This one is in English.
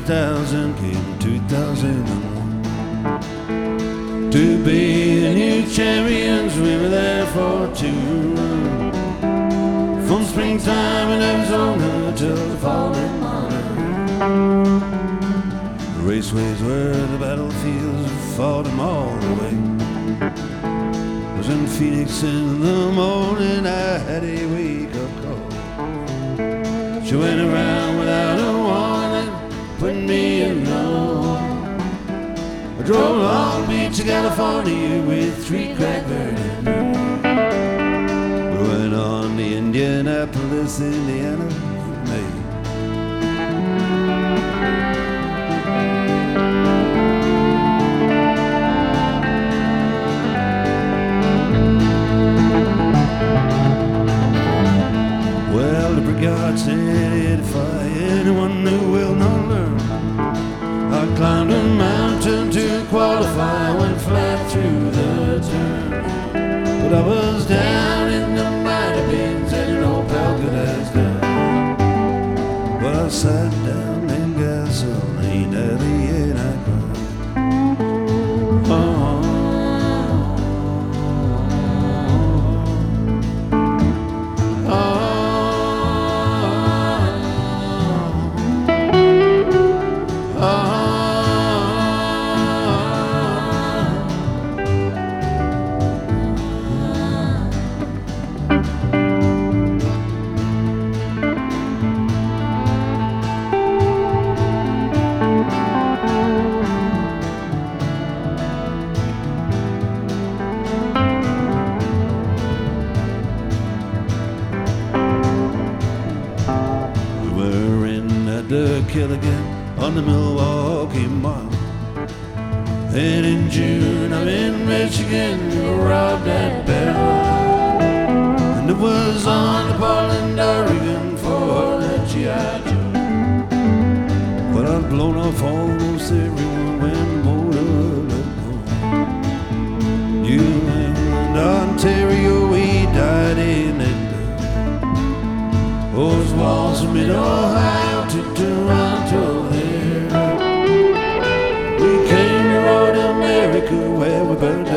2000 came 2001. To be the new champions, we were there for to run. From springtime in Arizona till the fall in Monterey. The raceways were the battlefields, we fought them all the way. Was in Phoenix in the morning, I had a wake-up call. She went around without a warning, put me in the hole. I drove Long Beach to California with 3 crack burning. We went on to Indianapolis, Indiana, May. Well, the brigade said if anyone who will not learn, I climbed a mountain to qualify, went flat through the turn. But I was down in the mighty bins and an old pal could has done. But I sat down in gasoline at the end I cried. Killigan on the Milwaukee Mile. And in June I'm in Michigan, robbed that barrel. And it was on to Portland, Oregon for the G.I. Joe. But I've blown off almost everyone when motor let go. New England, Ontario, we died in it. Those walls of mid-Ohio to Toronto there. We came to Road America where we burned